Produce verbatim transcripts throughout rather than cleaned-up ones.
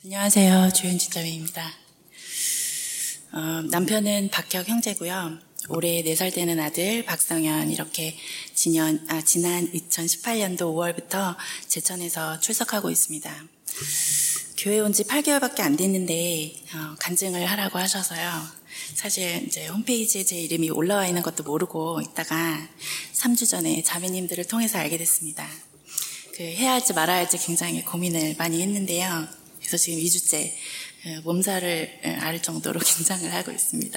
안녕하세요. 조윤진자매입니다. 어, 남편은 박혁 형제고요. 올해 네 살 되는 아들 박성현, 이렇게 지년, 아, 지난 이천십팔 년도 오월부터 제천에서 출석하고 있습니다. 교회 온 지 팔 개월밖에 안 됐는데 어, 간증을 하라고 하셔서요. 사실 이제 홈페이지에 제 이름이 올라와 있는 것도 모르고 있다가 삼 주 전에 자매님들을 통해서 알게 됐습니다. 그 해야 할지 말아야 할지 굉장히 고민을 많이 했는데요. 그래서 지금 이 주째 몸살을 앓을 정도로 긴장을 하고 있습니다.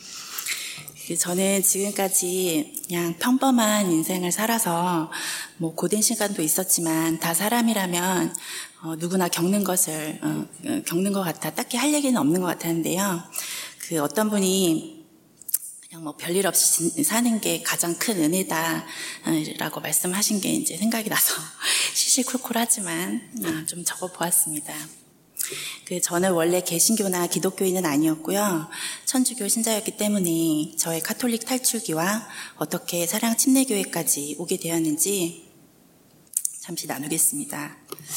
저는 지금까지 그냥 평범한 인생을 살아서 뭐 고된 시간도 있었지만 다 사람이라면 어, 누구나 겪는 것을 어, 겪는 것 같아 딱히 할 얘기는 없는 것 같았는데요. 그 어떤 분이 그냥 뭐 별일 없이 사는 게 가장 큰 은혜다라고 말씀하신 게 이제 생각이 나서 시시콜콜하지만 어, 좀 적어보았습니다. 그 저는 원래 개신교나 기독교인은 아니었고요. 천주교 신자였기 때문에 저의 카톨릭 탈출기와 어떻게 사랑 침례교회까지 오게 되었는지 잠시 나누겠습니다.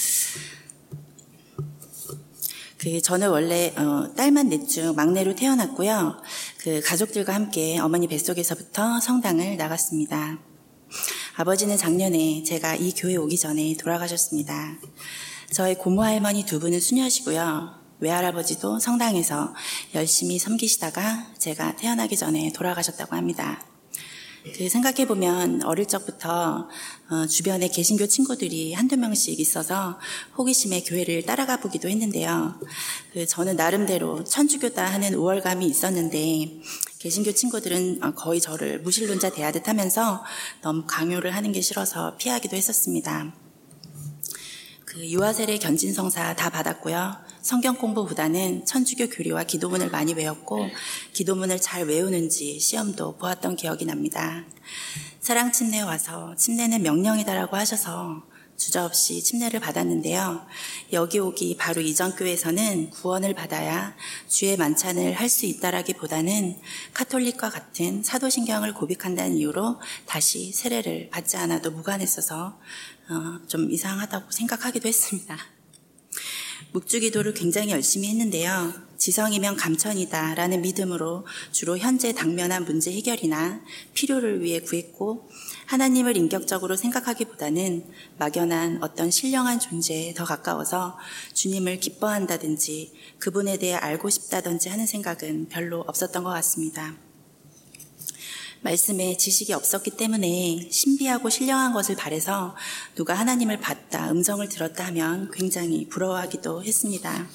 그 저는 원래 어, 딸만 넷 중 막내로 태어났고요. 그 가족들과 함께 어머니 뱃속에서부터 성당을 나갔습니다. 아버지는 작년에 제가 이 교회 오기 전에 돌아가셨습니다. 저희 고모 할머니 두 분은 수녀시고요. 외할아버지도 성당에서 열심히 섬기시다가 제가 태어나기 전에 돌아가셨다고 합니다. 그 생각해보면 어릴 적부터 어, 주변에 개신교 친구들이 한두 명씩 있어서 호기심에 교회를 따라가 보기도 했는데요. 그 저는 나름대로 천주교다 하는 우월감이 있었는데 개신교 친구들은 거의 저를 무신론자 대하듯 하면서 너무 강요를 하는 게 싫어서 피하기도 했었습니다. 그 유아세례 견진성사 다 받았고요. 성경 공부보다는 천주교 교리와 기도문을 많이 외웠고 기도문을 잘 외우는지 시험도 보았던 기억이 납니다. 사랑 침례 와서 침례는 명령이다라고 하셔서 주저없이 침례를 받았는데요. 여기 오기 바로 이전 교회에서는 구원을 받아야 주의 만찬을 할 수 있다라기보다는 카톨릭과 같은 사도신경을 고백한다는 이유로 다시 세례를 받지 않아도 무관했어서 어, 좀 이상하다고 생각하기도 했습니다. 묵주기도를 굉장히 열심히 했는데요. 지성이면 감천이다 라는 믿음으로 주로 현재 당면한 문제 해결이나 필요를 위해 구했고 하나님을 인격적으로 생각하기보다는 막연한 어떤 신령한 존재에 더 가까워서 주님을 기뻐한다든지 그분에 대해 알고 싶다든지 하는 생각은 별로 없었던 것 같습니다. 말씀에 지식이 없었기 때문에 신비하고 신령한 것을 바라서 누가 하나님을 봤다, 음성을 들었다 하면 굉장히 부러워하기도 했습니다.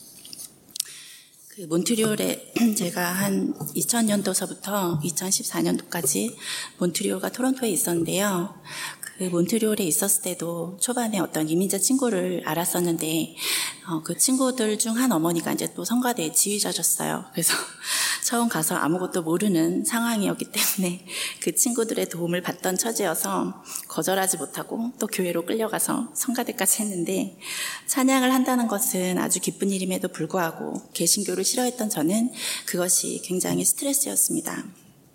그 몬트리올에 제가 한 이천 년도서부터 이천십사 년도까지 몬트리올과 토론토에 있었는데요. 그 몬트리올에 있었을 때도 초반에 어떤 이민자 친구를 알았었는데 어, 그 친구들 중 한 어머니가 이제 또 성가대 지휘자셨어요. 그래서 처음 가서 아무것도 모르는 상황이었기 때문에 그 친구들의 도움을 받던 처지여서 거절하지 못하고 또 교회로 끌려가서 성가대까지 했는데 찬양을 한다는 것은 아주 기쁜 일임에도 불구하고 개신교를 싫어했던 저는 그것이 굉장히 스트레스였습니다.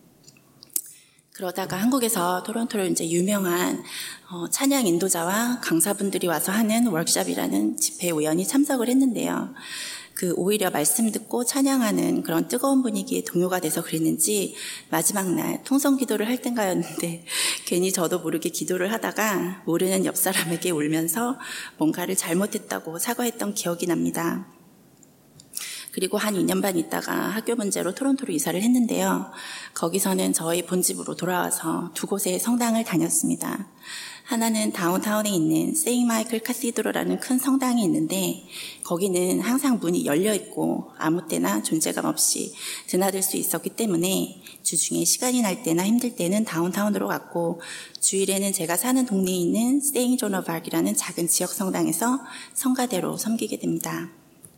그러다가 한국에서 토론토로 이제 유명한 어, 찬양 인도자와 강사분들이 와서 하는 워크숍이라는 집회에 우연히 참석을 했는데요. 그 오히려 말씀 듣고 찬양하는 그런 뜨거운 분위기에 동요가 돼서 그랬는지 마지막 날 통성 기도를 할 땐가였는데 괜히 저도 모르게 기도를 하다가 모르는 옆 사람에게 울면서 뭔가를 잘못했다고 사과했던 기억이 납니다. 그리고 한 이 년 반 있다가 학교 문제로 토론토로 이사를 했는데요. 거기서는 저희 본집으로 돌아와서 두 곳의 성당을 다녔습니다. 하나는 다운타운에 있는 세인트 마이클 카시드로라는 큰 성당이 있는데 거기는 항상 문이 열려 있고 아무 때나 존재감 없이 드나들 수 있었기 때문에 주중에 시간이 날 때나 힘들 때는 다운타운으로 갔고 주일에는 제가 사는 동네에 있는 세인트 존 오브 아크이라는 작은 지역 성당에서 성가대로 섬기게 됩니다.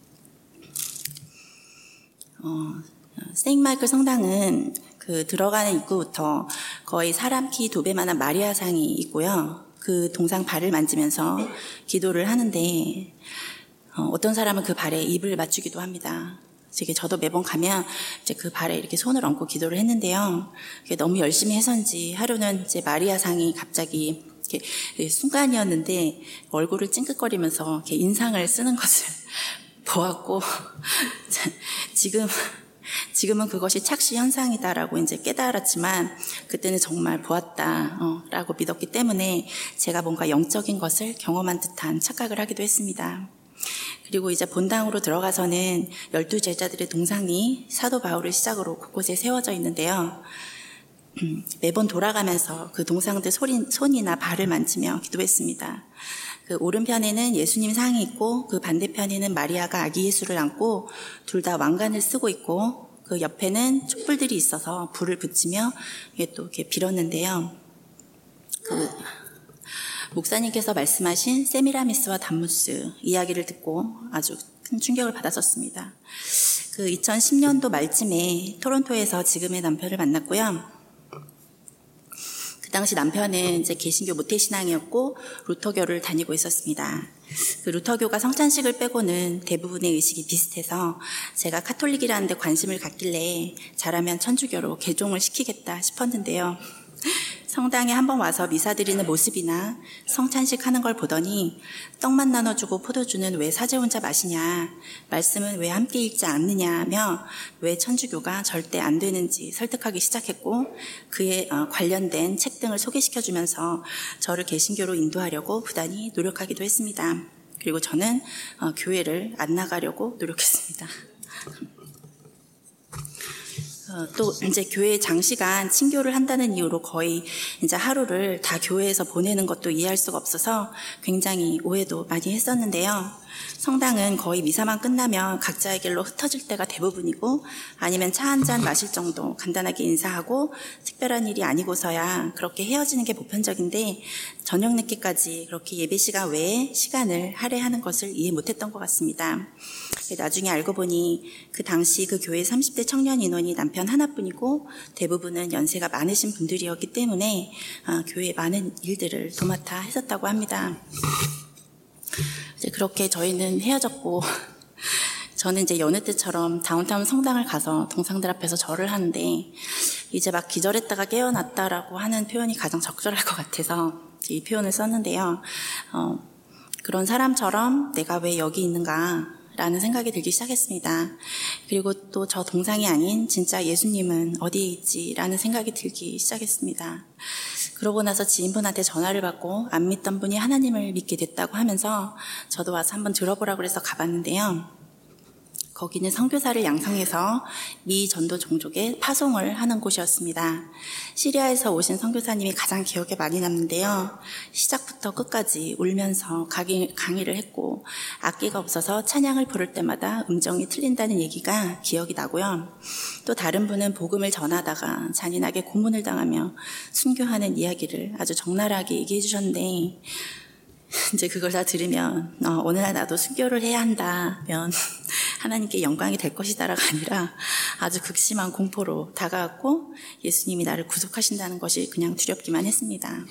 어, 세인트 마이클 성당은 그 들어가는 입구부터 거의 사람 키 두 배만한 마리아상이 있고요. 그 동상 발을 만지면서 기도를 하는데 어, 어떤 사람은 그 발에 입을 맞추기도 합니다. 이게 저도 매번 가면 이제 그 발에 이렇게 손을 얹고 기도를 했는데요. 이게 너무 열심히 해서인지 하루는 이제 마리아상이 갑자기 이렇게 순간이었는데 얼굴을 찡긋거리면서 이렇게 인상을 쓰는 것을 보았고 지금 지금은 그것이 착시 현상이다라고 이제 깨달았지만 그때는 정말 보았다라고 믿었기 때문에 제가 뭔가 영적인 것을 경험한 듯한 착각을 하기도 했습니다. 그리고 이제 본당으로 들어가서는 열두 제자들의 동상이 사도 바울을 시작으로 곳곳에 세워져 있는데요. 음, 매번 돌아가면서 그 동상들 손이, 손이나 발을 만지며 기도했습니다. 그 오른편에는 예수님 상이 있고 그 반대편에는 마리아가 아기 예수를 안고 둘 다 왕관을 쓰고 있고 그 옆에는 촛불들이 있어서 불을 붙이며 이게 또 이렇게 빌었는데요. 그 목사님께서 말씀하신 세미라미스와 담무스 이야기를 듣고 아주 큰 충격을 받았었습니다. 그 이천십 년도 말쯤에 토론토에서 지금의 남편을 만났고요. 그 당시 남편은 이제 개신교 모태신앙이었고 루터교를 다니고 있었습니다. 그 루터교가 성찬식을 빼고는 대부분의 의식이 비슷해서 제가 카톨릭이라는 데 관심을 갖길래 잘하면 천주교로 개종을 시키겠다 싶었는데요. 성당에 한번 와서 미사 드리는 모습이나 성찬식 하는 걸 보더니 떡만 나눠주고 포도주는 왜 사제 혼자 마시냐, 말씀은 왜 함께 읽지 않느냐며 왜 천주교가 절대 안 되는지 설득하기 시작했고 그에 관련된 책 등을 소개시켜주면서 저를 개신교로 인도하려고 부단히 노력하기도 했습니다. 그리고 저는 교회를 안 나가려고 노력했습니다. 어, 또 이제 교회 장시간 친교를 한다는 이유로 거의 이제 하루를 다 교회에서 보내는 것도 이해할 수가 없어서 굉장히 오해도 많이 했었는데요. 성당은 거의 미사만 끝나면 각자의 길로 흩어질 때가 대부분이고 아니면 차 한 잔 마실 정도 간단하게 인사하고 특별한 일이 아니고서야 그렇게 헤어지는 게 보편적인데 저녁 늦게까지 그렇게 예배 시간 외에 시간을 할애하는 것을 이해 못했던 것 같습니다. 나중에 알고 보니 그 당시 그 교회 삼십 대 청년 인원이 남편 하나뿐이고 대부분은 연세가 많으신 분들이었기 때문에 교회의 많은 일들을 도맡아 했었다고 합니다. 이제 그렇게 저희는 헤어졌고 저는 이제 여느 때처럼 다운타운 성당을 가서 동상들 앞에서 절을 하는데 이제 막 기절했다가 깨어났다라고 하는 표현이 가장 적절할 것 같아서 이 표현을 썼는데요. 어, 그런 사람처럼 내가 왜 여기 있는가 라는 생각이 들기 시작했습니다. 그리고 또 저 동상이 아닌 진짜 예수님은 어디에 있지 라는 생각이 들기 시작했습니다. 그러고 나서 지인분한테 전화를 받고 안 믿던 분이 하나님을 믿게 됐다고 하면서 저도 와서 한번 들어보라고 해서 가봤는데요. 거기는 선교사를 양성해서 미 전도 종족에 파송을 하는 곳이었습니다. 시리아에서 오신 선교사님이 가장 기억에 많이 남는데요. 시작부터 끝까지 울면서 강의, 강의를 했고 악기가 없어서 찬양을 부를 때마다 음정이 틀린다는 얘기가 기억이 나고요. 또 다른 분은 복음을 전하다가 잔인하게 고문을 당하며 순교하는 이야기를 아주 적나라하게 얘기해 주셨는데 이제 그걸 다 들으면 어, 어느 날 나도 순교를 해야 한다면 하나님께 영광이 될 것이다라가 아니라 아주 극심한 공포로 다가왔고 예수님이 나를 구속하신다는 것이 그냥 두렵기만 했습니다.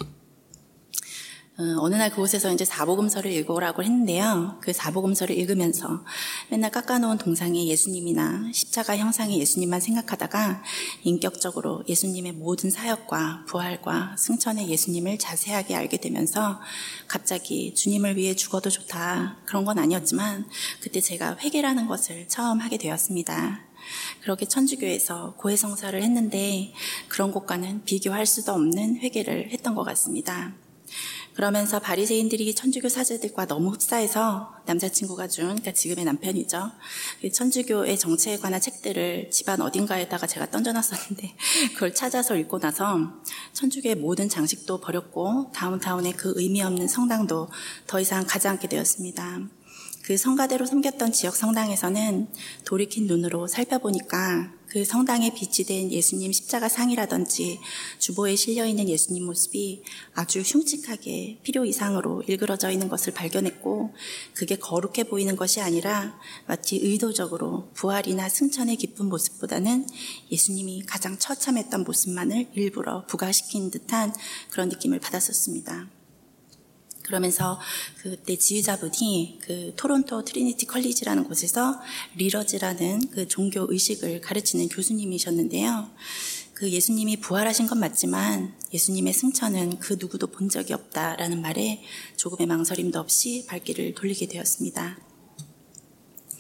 어, 어느 날 그곳에서 이제 사복음서를 읽어오라고 했는데요. 그 사복음서를 읽으면서 맨날 깎아놓은 동상의 예수님이나 십자가 형상의 예수님만 생각하다가 인격적으로 예수님의 모든 사역과 부활과 승천의 예수님을 자세하게 알게 되면서 갑자기 주님을 위해 죽어도 좋다 그런 건 아니었지만 그때 제가 회개라는 것을 처음 하게 되었습니다. 그렇게 천주교에서 고해성사를 했는데 그런 곳과는 비교할 수도 없는 회개를 했던 것 같습니다. 그러면서 바리새인들이 천주교 사제들과 너무 흡사해서 남자친구가 준, 그러니까 지금의 남편이죠. 천주교의 정체에 관한 책들을 집안 어딘가에다가 제가 던져놨었는데 그걸 찾아서 읽고 나서 천주교의 모든 장식도 버렸고 다운타운의 그 의미 없는 성당도 더 이상 가지 않게 되었습니다. 그 성가대로 섬겼던 지역 성당에서는 돌이킨 눈으로 살펴보니까 그 성당에 비치된 예수님 십자가 상이라든지 주보에 실려있는 예수님 모습이 아주 흉측하게 필요 이상으로 일그러져 있는 것을 발견했고 그게 거룩해 보이는 것이 아니라 마치 의도적으로 부활이나 승천의 기쁜 모습보다는 예수님이 가장 처참했던 모습만을 일부러 부각시킨 듯한 그런 느낌을 받았었습니다. 그러면서 그때 지휘자분이 그 토론토 트리니티 컬리지라는 곳에서 리러즈라는 그 종교 의식을 가르치는 교수님이셨는데요. 그 예수님이 부활하신 건 맞지만 예수님의 승천은 그 누구도 본 적이 없다라는 말에 조금의 망설임도 없이 발길을 돌리게 되었습니다.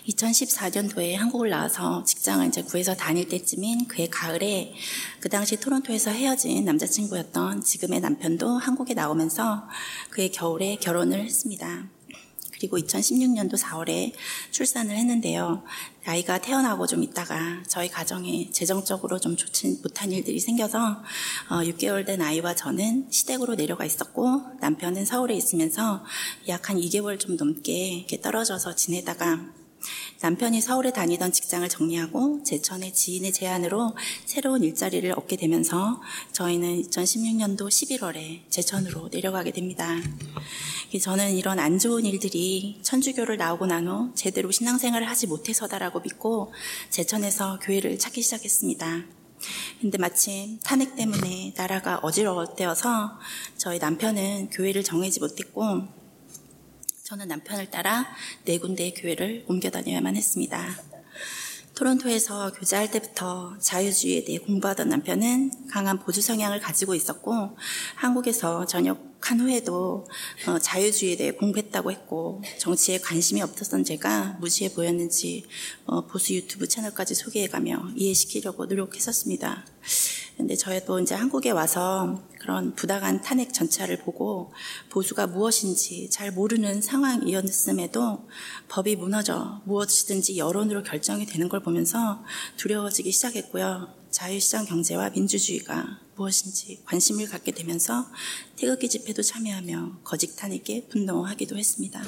이천십사 년도에 한국을 나와서 직장을 이제 구해서 다닐 때쯤인 그해 가을에 그 당시 토론토에서 헤어진 남자친구였던 지금의 남편도 한국에 나오면서 그해 겨울에 결혼을 했습니다. 그리고 이천십육 년도 사월에 출산을 했는데요. 아이가 태어나고 좀 있다가 저희 가정에 재정적으로 좀 좋지 못한 일들이 생겨서 육 개월 된 아이와 저는 시댁으로 내려가 있었고 남편은 서울에 있으면서 약 한 이 개월 좀 넘게 이렇게 떨어져서 지내다가 남편이 서울에 다니던 직장을 정리하고 제천의 지인의 제안으로 새로운 일자리를 얻게 되면서 저희는 이천십육 년도 십일월에 제천으로 내려가게 됩니다. 저는 이런 안 좋은 일들이 천주교를 나오고 난 후 제대로 신앙생활을 하지 못해서다라고 믿고 제천에서 교회를 찾기 시작했습니다. 근데 마침 탄핵 때문에 나라가 어지러웠대어서 저희 남편은 교회를 정하지 못했고 저는 남편을 따라 네 군데의 교회를 옮겨 다녀야만 했습니다. 토론토에서 교제할 때부터 자유주의에 대해 공부하던 남편은 강한 보수 성향을 가지고 있었고 한국에서 전역한 후에도 자유주의에 대해 공부했다고 했고 정치에 관심이 없었던 제가 무지해 보였는지 보수 유튜브 채널까지 소개해가며 이해시키려고 노력했었습니다. 근데 저희도 이제 한국에 와서 그런 부당한 탄핵 전차를 보고 보수가 무엇인지 잘 모르는 상황이었음에도 법이 무너져 무엇이든지 여론으로 결정이 되는 걸 보면서 두려워지기 시작했고요. 자유시장 경제와 민주주의가 무엇인지 관심을 갖게 되면서 태극기 집회도 참여하며 거짓 탄핵에 분노하기도 했습니다.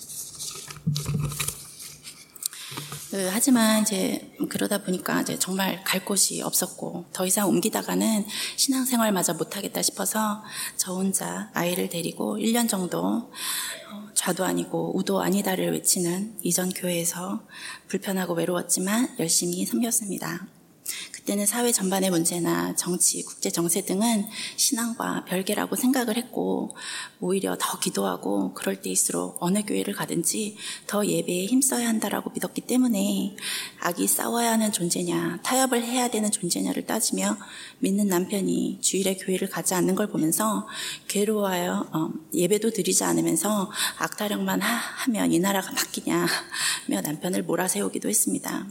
그, 하지만 이제 그러다 보니까 이제 정말 갈 곳이 없었고 더 이상 옮기다가는 신앙생활마저 못하겠다 싶어서 저 혼자 아이를 데리고 일 년 정도 좌도 아니고 우도 아니다를 외치는 이전 교회에서 불편하고 외로웠지만 열심히 섬겼습니다. 그때는 사회 전반의 문제나 정치, 국제 정세 등은 신앙과 별개라고 생각을 했고 오히려 더 기도하고 그럴 때일수록 어느 교회를 가든지 더 예배에 힘써야 한다라고 믿었기 때문에 악이 싸워야 하는 존재냐 타협을 해야 되는 존재냐를 따지며 믿는 남편이 주일에 교회를 가지 않는 걸 보면서 괴로워하여 어, 예배도 드리지 않으면서 악타령만 하, 하면 이 나라가 바뀌냐며 남편을 몰아세우기도 했습니다.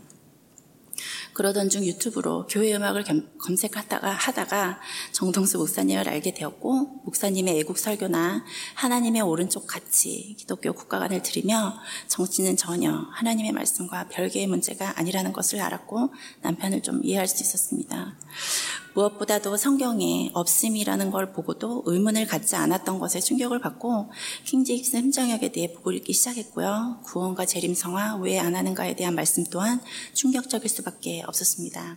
그러던 중 유튜브로 교회 음악을 겸, 검색하다가 하다가 정동수 목사님을 알게 되었고 목사님의 애국 설교나 하나님의 오른쪽 가치, 기독교 국가관을 들으며 정치는 전혀 하나님의 말씀과 별개의 문제가 아니라는 것을 알았고 남편을 좀 이해할 수 있었습니다. 무엇보다도 성경에 없음이라는 걸 보고도 의문을 갖지 않았던 것에 충격을 받고 킹제임스 흠정역에 대해 보고 읽기 시작했고요. 구원과 재림성화 왜 안 하는가에 대한 말씀 또한 충격적일 수밖에 없었습니다.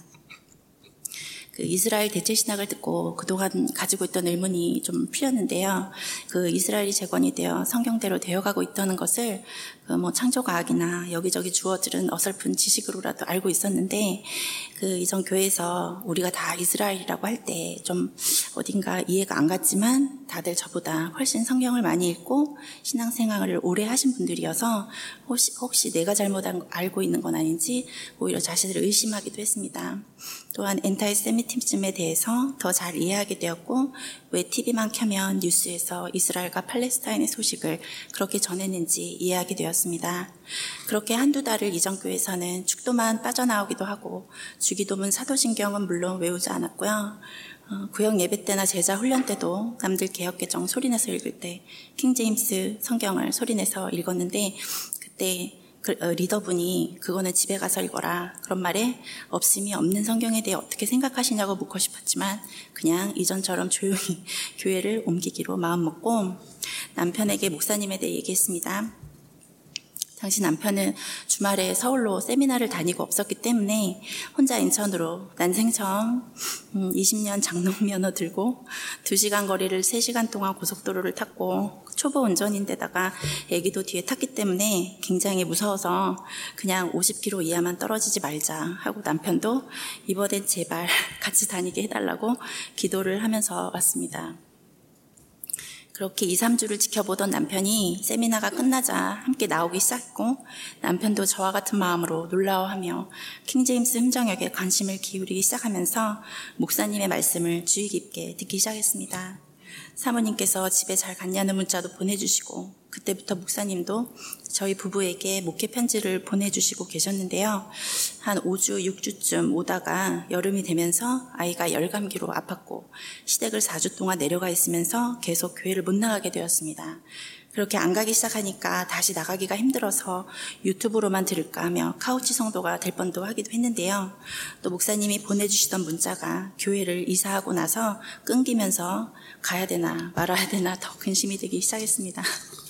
그 이스라엘 대체 신학을 듣고 그동안 가지고 있던 의문이 좀 풀렸는데요. 그 이스라엘이 재건이 되어 성경대로 되어가고 있다는 것을 그 뭐 창조과학이나 여기저기 주어들은 어설픈 지식으로라도 알고 있었는데 그 이전 교회에서 우리가 다 이스라엘이라고 할 때 좀 어딘가 이해가 안 갔지만 다들 저보다 훨씬 성경을 많이 읽고 신앙생활을 오래 하신 분들이어서 혹시, 혹시 내가 잘못 알고 있는 건 아닌지 오히려 자신을 의심하기도 했습니다. 또한 엔타이세미티즘에 대해서 더 잘 이해하게 되었고 왜 티비만 켜면 뉴스에서 이스라엘과 팔레스타인의 소식을 그렇게 전했는지 이해하게 되었습니다. 그렇게 한두 달을 이전 교회에서는 축도만 빠져나오기도 하고 주기도문 사도신경은 물론 외우지 않았고요. 어, 구역 예배 때나 제자 훈련 때도 남들 개역개정 소리내서 읽을 때 킹제임스 성경을 소리내서 읽었는데 그때 그, 어, 리더분이 그거는 집에 가서 읽어라 그런 말에 없음이 없는 성경에 대해 어떻게 생각하시냐고 묻고 싶었지만 그냥 이전처럼 조용히 교회를 옮기기로 마음먹고 남편에게 목사님에 대해 얘기했습니다. 당시 남편은 주말에 서울로 세미나를 다니고 없었기 때문에 혼자 인천으로 난생 처음 이십 년 장롱면허 들고 두 시간 거리를 세 시간 동안 고속도로를 탔고 초보 운전인데다가 애기도 뒤에 탔기 때문에 굉장히 무서워서 그냥 오십 킬로미터 이하만 떨어지지 말자 하고 남편도 이번엔 제발 같이 다니게 해달라고 기도를 하면서 왔습니다. 그렇게 이, 삼 주를 지켜보던 남편이 세미나가 끝나자 함께 나오기 시작했고 남편도 저와 같은 마음으로 놀라워하며 킹제임스 흠정역에 관심을 기울이기 시작하면서 목사님의 말씀을 주의 깊게 듣기 시작했습니다. 사모님께서 집에 잘 갔냐는 문자도 보내주시고 그때부터 목사님도 저희 부부에게 목회 편지를 보내주시고 계셨는데요. 한 오 주, 육 주쯤 오다가 여름이 되면서 아이가 열감기로 아팠고 시댁을 사 주 동안 내려가 있으면서 계속 교회를 못 나가게 되었습니다. 그렇게 안 가기 시작하니까 다시 나가기가 힘들어서 유튜브로만 들을까 하며 카우치 성도가 될 뻔도 하기도 했는데요. 또 목사님이 보내주시던 문자가 교회를 이사하고 나서 끊기면서 가야 되나 말아야 되나 더 근심이 되기 시작했습니다.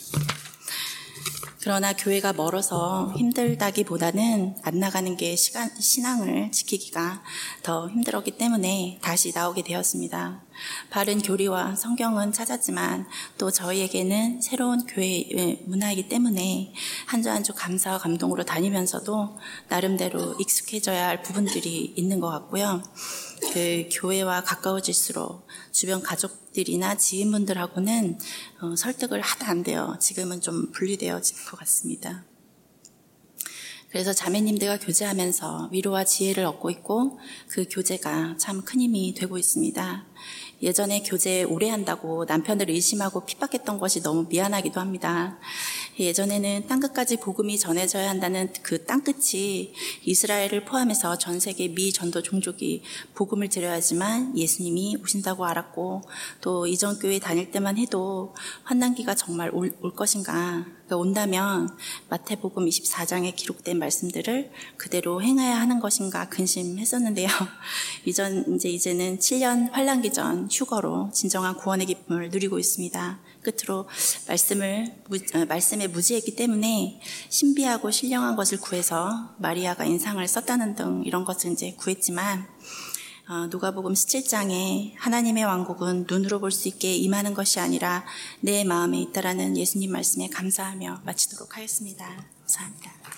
그러나 교회가 멀어서 힘들다기보다는 안 나가는 게 시간, 신앙을 지키기가 더 힘들었기 때문에 다시 나오게 되었습니다. 바른 교리와 성경은 찾았지만 또 저희에게는 새로운 교회 문화이기 때문에 한 주 한 주 감사와 감동으로 다니면서도 나름대로 익숙해져야 할 부분들이 있는 것 같고요. 그 교회와 가까워질수록 주변 가족들이나 지인분들하고는 어, 설득을 하다 안 돼요. 지금은 좀 분리되어진 것 같습니다. 그래서 자매님들과 교제하면서 위로와 지혜를 얻고 있고 그 교제가 참 큰 힘이 되고 있습니다. 예전에 교제 오래 한다고 남편을 의심하고 핍박했던 것이 너무 미안하기도 합니다. 예전에는 땅끝까지 복음이 전해져야 한다는 그 땅끝이 이스라엘을 포함해서 전 세계 미 전도 종족이 복음을 들어야지만 예수님이 오신다고 알았고 또 이전 교회 다닐 때만 해도 환난기가 정말 올, 올 것인가 그러니까 온다면 마태복음 이십사 장에 기록된 말씀들을 그대로 행해야 하는 것인가 근심했었는데요. 이전 이제 이제는 칠 년 환란기 전 휴거로 진정한 구원의 기쁨을 누리고 있습니다. 끝으로 말씀을 말씀에 무지했기 때문에 신비하고 신령한 것을 구해서 마리아가 인상을 썼다는 등 이런 것을 이제 구했지만 어, 누가복음 십칠 장에 하나님의 왕국은 눈으로 볼 수 있게 임하는 것이 아니라 내 마음에 있다라는 예수님 말씀에 감사하며 마치도록 하겠습니다. 감사합니다.